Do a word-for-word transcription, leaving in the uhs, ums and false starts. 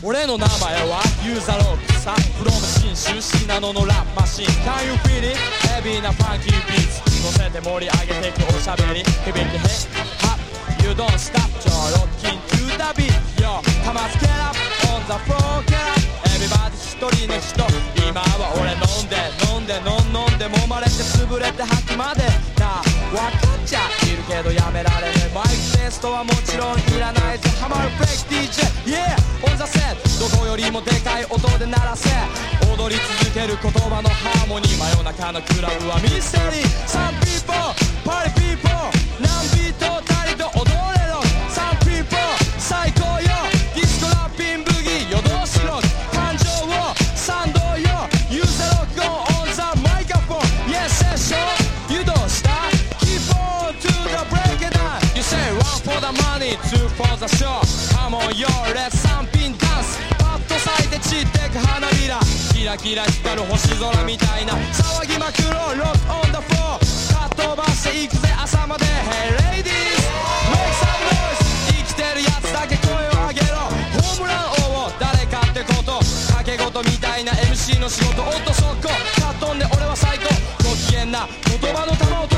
俺の名前はユーザロックさ from 新州信濃のラップマシン Can you feel it? ヘビーなファンキービーツ乗せて盛り上げてくおしゃべり響きヘッハッ You don't stop 超ロッキン to the beat Yo かまつ get up on the floor get up Everybody 一人の人今は俺飲んで飲んで飲ん飲んで揉まれて潰れて吐きまでな分かっちゃいるけどやめられねえマイクテストはもちろんいらないぜハマるブレイク ディージェー Yeah on the set どこよりもでかい音で鳴らせ踊り続ける言葉のハーモニー真夜中のクラブはミステリー Some people party people 何ビートたりと踊れろ Some people 最高よディスコラッピンブギー夜通しロック感情を賛同よ Use the rock on the microphone Yeah session 湯通した Keep on to the break it down You say one for the money two for the show Come on yo let's something dance パッと咲いて散ってく花びらキラキラ光る星空みたいな騒ぎまくろう Rock on the floor かっ飛ばしていくぜ朝まで Hey ladies Make some noise 生きてるやつだけ声を上げろホームラン王を誰かってこと掛け事みたいな エムシー の仕事おっとそこかっ飛んで俺は最高ご機嫌な言葉の玉を